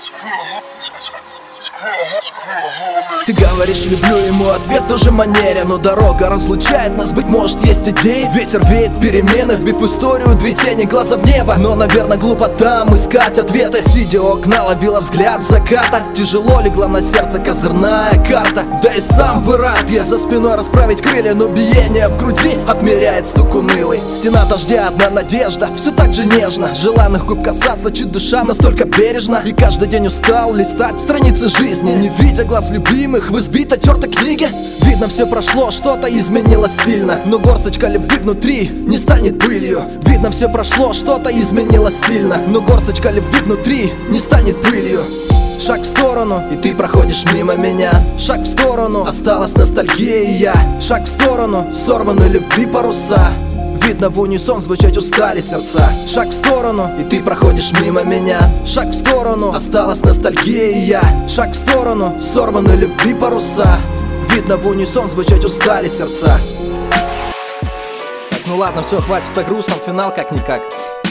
Ты говоришь люблю, ему ответ тоже манерен. Но дорога разлучает нас, быть может есть идеи. Ветер веет перемены, вбив в историю две тени, глаза в небо. Но, наверное, глупо там искать ответы. Сидя у окна, ловила взгляд заката. Тяжело легла на сердце козырная карта. Да и сам бы рад я за спиной расправить крылья, но биение в груди отмеряет стук унылый. Стена дождя, одна надежда, все так же нежно. Желанных губ касаться, чуть душа настолько бережна. И каждый день устал листать страницы жизни, не видя глаз любимых в избитой тертой книге. Видно, все прошло, что-то изменилось сильно, но горсточка любви внутри не станет пылью. Видно, все прошло, что-то изменилось сильно, но горсточка любви внутри не станет пылью. Шаг в сторону, и ты проходишь мимо меня. Шаг в сторону, осталась ностальгия и я. Шаг в сторону, сорваны любви паруса. Видно, в унисон звучать устали сердца. Шаг в сторону, и ты проходишь мимо меня. Шаг в сторону, осталась ностальгия и я. Шаг в сторону, сорваны любви паруса. Видно, в унисон звучать устали сердца. Так, ну ладно, все, хватит о грустном, финал как-никак.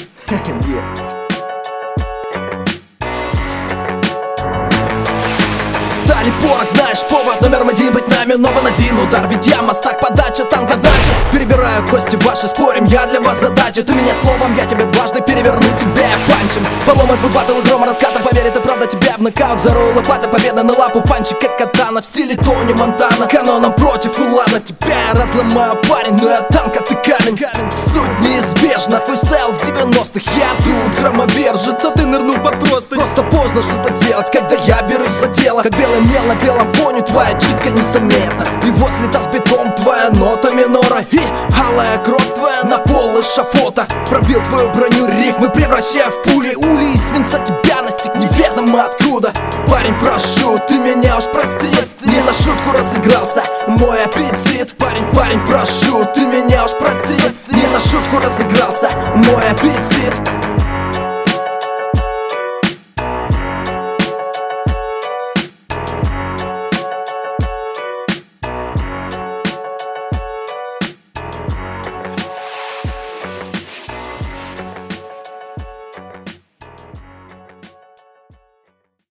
Стали порох, знаешь, повод номер один быть нами. Но вон один удар, ведь я мостак, подача танка, значит перебираю кости ваши, спорим, я для вас задача. Ты меня словом, я тебя дважды переверну, тебя я панчем. Поломан твой батл и грома раскатом, поверь, это правда, тебя в нокаут зарою лопата. Победа на лапу, панчи как катана в стиле Тони Монтана. Каноном против, и ладно, тебя я разломаю, парень, но я танк, а ты камень. Суть неизбежна, твой стайл в 90-х, я тут громовержец, а ты нырнул под простынь. Просто поздно что-то делать, когда я берусь за дело. Как белый мел на белом фоне, твоя читка незаметна. И возле таз бетон, твоя нота минора. И алая кровь твоя на пол эшафота. Пробил твою броню рифмы, превращая в пули. Ули и свинца тебя настиг неведомо откуда. Парень, прошу, ты меня уж прости, не на шутку разыгрался мой аппетит. Парень, прошу, ты меня уж прости, не на шутку разыгрался мой аппетит.